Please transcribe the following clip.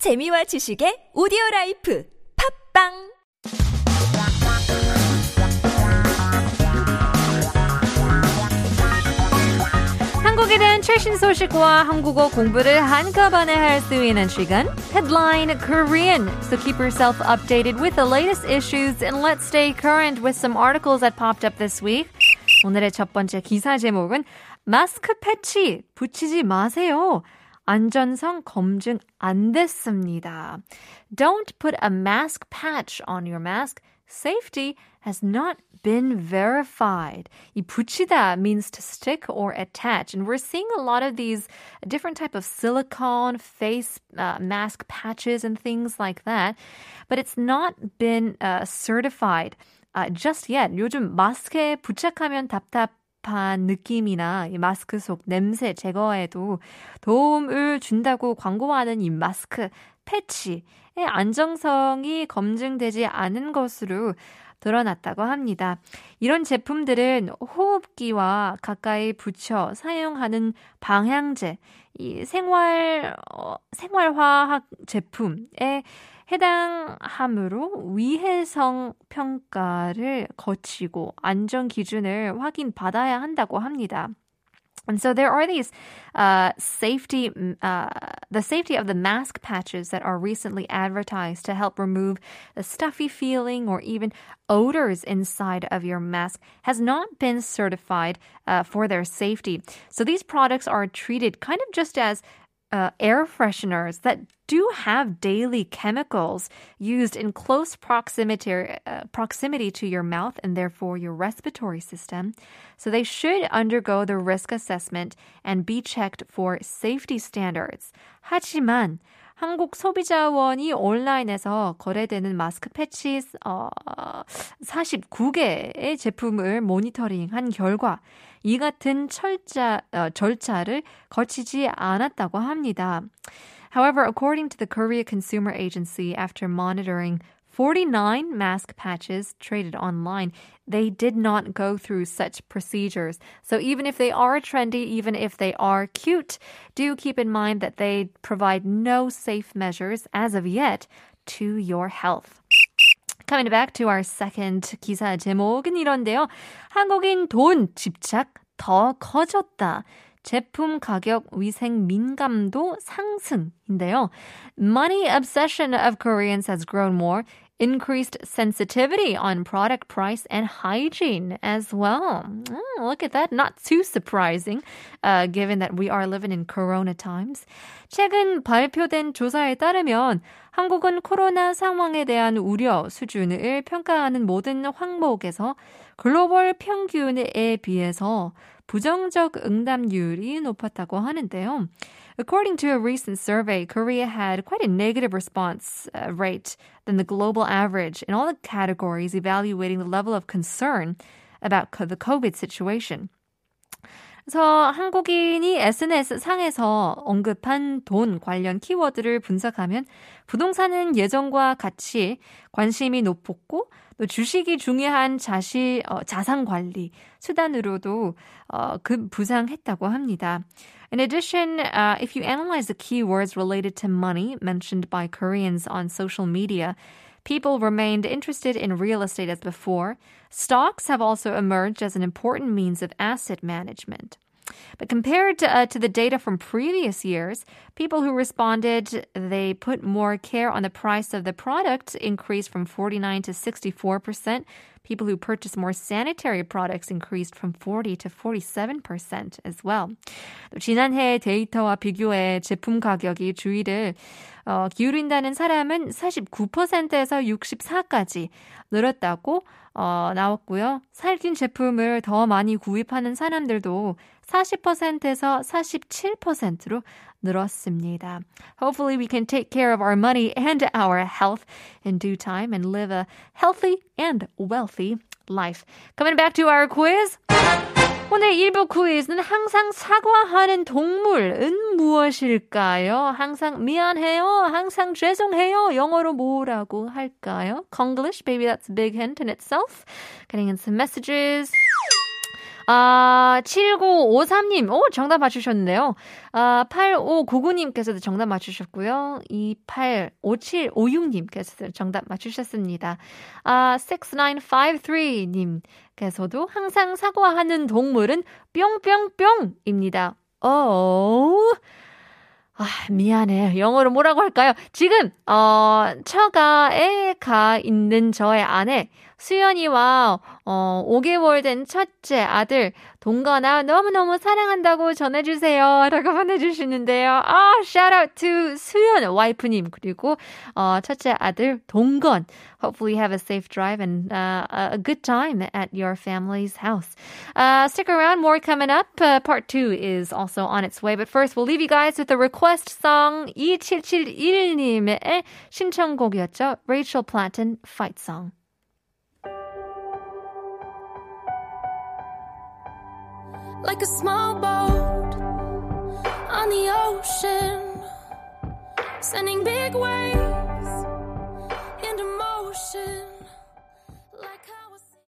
재미와 지식의 오디오라이프 팝빵 한국에 대한 최신 소식과 한국어 공부를 한꺼번에 할 수 있는 시간 Headline Korean. So keep yourself updated with the latest issues and let's stay current with some articles that popped up this week. 오늘의 첫 번째 기사 제목은 마스크 패치 붙이지 마세요. 안전성 검증 안 됐습니다. Don't put a mask patch on your mask. Safety has not been verified. 이 붙이다 means to stick or attach. And we're seeing a lot of these different type of silicone face mask patches and things like that. But it's not been certified just yet. 요즘 마스크에 부착하면 답답한 느낌이나 이 마스크 속 냄새 제거에도 도움을 준다고 광고하는 이 마스크 패치의 안정성이 검증되지 않은 것으로 드러났다고 합니다. 이런 제품들은 호흡기와 가까이 붙여 사용하는 방향제, 이 생활화학 제품에 해당하므로 위해성 평가를 거치고 안전 기준을 확인받아야 한다고 합니다. And so there are these the safety of the mask patches that are recently advertised to help remove the stuffy feeling or even odors inside of your mask has not been certified for their safety. So these products are treated kind of just as air fresheners that do have daily chemicals used in close proximity to your mouth and therefore your respiratory system. So they should undergo the risk assessment and be checked for safety standards. 하지만 한국 소비자원이 온라인에서 거래되는 마스크 패치 49개의 제품을 모니터링한 결과 이 같은 절차를 거치지 않았다고 합니다. However, according to the Korea Consumer Agency, after monitoring 49 mask patches traded online, they did not go through such procedures. So even if they are trendy, even if they are cute, do keep in mind that they provide no safe measures as of yet to your health. Coming back to our second 기사 제목은 이런데요. 한국인 돈 집착 더 커졌다. 제품 가격 위생 민감도 상승인데요. Money obsession of Koreans has grown more. Increased sensitivity on product price and hygiene as well. Look at that. Not too surprising, given that we are living in Corona times. 최근 발표된 조사에 따르면 한국은 코로나 상황에 대한 우려 수준을 평가하는 모든 항목에서 글로벌 평균에 비해서 부정적 응답률이 높았다고 하는데요. According to a recent survey, Korea had quite a negative response rate than the global average in all the categories evaluating the level of concern about the COVID situation. 그래서 한국인이 SNS 상에서 언급한 돈 관련 키워드를 분석하면 부동산은 예전과 같이 관심이 높았고 또 주식이 중요한 자산 관리 수단으로도 부상했다고 합니다. In addition, if you analyze the keywords related to money mentioned by Koreans on social media, people remained interested in real estate as before. Stocks have also emerged as an important means of asset management. But compared to the data from previous years, people who responded, they put more care on the price of the product increased from 49 to 64%. People who purchased more sanitary products increased from 40 to 47% as well. 지난해 데이터와 비교해 제품 가격이 주의를 기울인다는 사람은 49%에서 64까지 늘었다고 나왔고요. 살균 제품을 더 많이 구입하는 사람들도 40%에서 47%로 늘었습니다. Hopefully we can take care of our money and our health in due time and live a healthy and wealthy life. Coming back to our quiz. 오늘 1부 퀴즈는 항상 사과하는 동물은 무엇일까요? 항상 미안해요. 항상 죄송해요. 영어로 뭐라고 할까요? Konglish, maybe that's a big hint in itself. Getting in some messages. 7953님, 오, 정답 맞추셨는데요. 8599님께서도 정답 맞추셨고요. 585756님께서도 정답 맞추셨습니다. 6953님께서도 항상 사과하는 동물은 뿅뿅뿅입니다. 미안해요. 영어로 뭐라고 할까요? 지금 처가에 가 있는 저의 아내 수연이와 5개월 된 첫째 아들 동건아 너무너무 사랑한다고 전해주세요 라고 보내주시는데요. shout out to 수연 와이프님 그리고 첫째 아들 동건. Hopefully you have a safe drive and a good time at your family's house. Stick around, more coming up. Part 2 is also on its way. But first we'll leave you guys with a request song. 2771님의 신청곡이었죠. Rachel Platten, Fight Song. Like a small boat on the ocean, sending big waves into motion.